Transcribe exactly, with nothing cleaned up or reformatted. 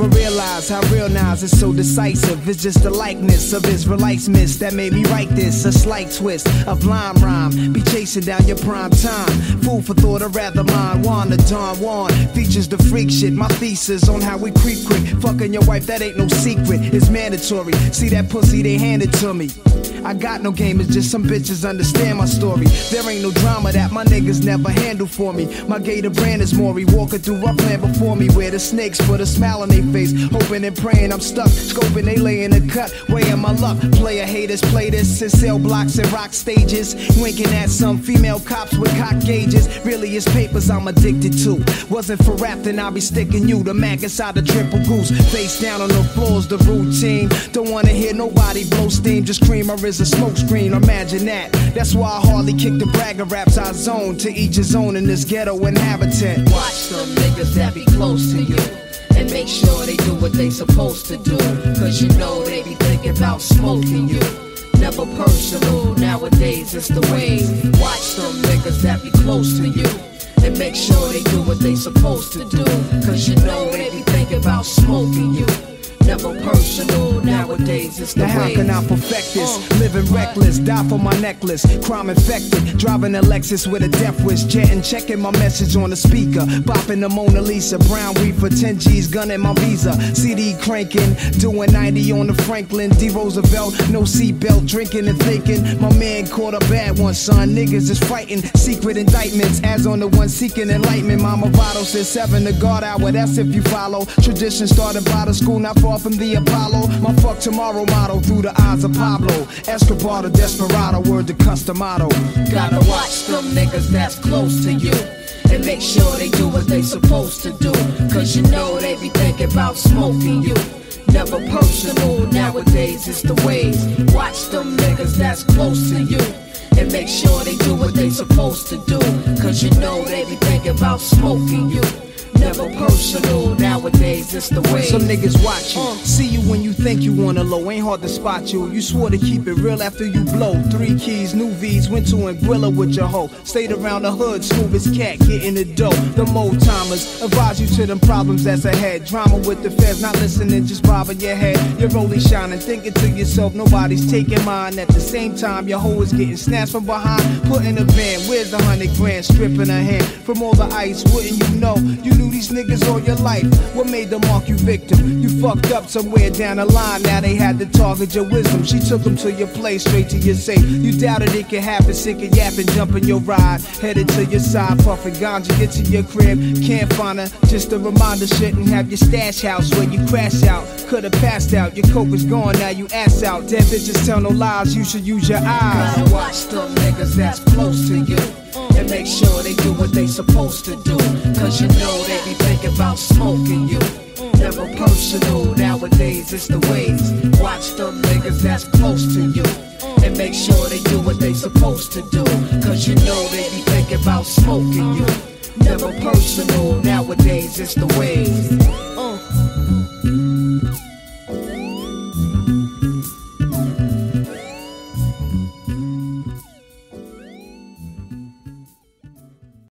never realized how real Nas is so decisive. It's just the likeness of Israelites miss that made me write this. A slight twist of lime rhyme, be chasing down your prime time. Food for thought, or rather mine. Wanda Don Juan features the freak shit. My thesis on how we creep quick. Fucking your wife, that ain't no secret. It's mandatory. See that pussy, they handed to me. I got no game, it's just some bitches understand my story. There ain't no drama that my niggas never handle for me. My gator brand is Maury, walking through rough land before me, where the snakes put a smile on their face, hoping and praying I'm stuck, scoping they lay in the cut, weighing my luck. Player haters play this in cell blocks and rock stages, winking at some female cops with cock gauges. Really it's papers I'm addicted to. Wasn't for rap, then I'll be sticking you. The mag inside the triple goose, face down on the floor's the routine. Don't wanna hear nobody blow steam, just scream or is a smoke screen, imagine that. That's why I hardly kick the bragger raps I zone. To each his own in this ghetto inhabitant. Watch them niggas that be close to you, and make sure they do what they supposed to do, cause you know they be thinking about smoking you. Never personal, nowadays it's the way. Watch them niggas that be close to you, and make sure they do what they supposed to do, cause you know they be thinking about smoking you. Never personal, nowadays it's the now how way. can I perfect this? Uh, Living what? reckless, die for my necklace. Crime infected, driving a Lexus with a death wish. Jetting, checking my message on the speaker. Bopping the Mona Lisa, brown weed for ten G's, gunning my visa. C D cranking, doing ninety on the Franklin D. Roosevelt. No seatbelt, drinking and thinking. My man caught a bad one, son. Niggas is fighting, secret indictments. As on the one seeking enlightenment. Mama Votto said seven to guard hour, that's if you follow. Tradition started by the school, not far from the Apollo. My fuck tomorrow motto through the eyes of Pablo Escobar, the desperado, word to Customato. Gotta watch them niggas that's close to you, and make sure they do what they supposed to do, cause you know they be thinking about smoking you. Never personal, nowadays it's the ways. Watch them niggas that's close to you, and make sure they do what they supposed to do, cause you know they be thinking about smoking you. Never personal, nowadays it's the way. Some niggas watch you, uh. see you when you think you wanna low. Ain't hard to spot you. You swore to keep it real after you blow. Three keys, new V's, went to Anguilla with your hoe. Stayed around the hood, smooth as cat, getting the dough. The old timers advise you to them problems that's ahead. Drama with the feds, not listening, just bobbing your head. You're only shining, thinking to yourself, nobody's taking mine. At the same time, your hoe is getting snatched from behind. Put in a van, where's the hundred grand? Stripping her hand from all the ice, wouldn't you know? You knew these niggas all your life. What made them mark you victim? You fucked up somewhere down the line. Now they had to target your wisdom. She took them to your place, straight to your safe. You doubted it could happen, sick of yapping, jumping your ride. Headed to your side, puffing ganja, get to your crib. Can't find her, just a reminder. Shouldn't have your stash house where you crash out. Could've passed out, your coke is gone, now you ass out. Dead bitches tell no lies, you should use your eyes. Gotta watch them niggas that's close to you, and make sure they do what they supposed to do, cause you know they be thinking about smoking you. Never personal, nowadays it's the ways. Watch them niggas that's close to you, and make sure they do what they supposed to do, cause you know they be thinking about smoking you. Never personal, nowadays it's the ways.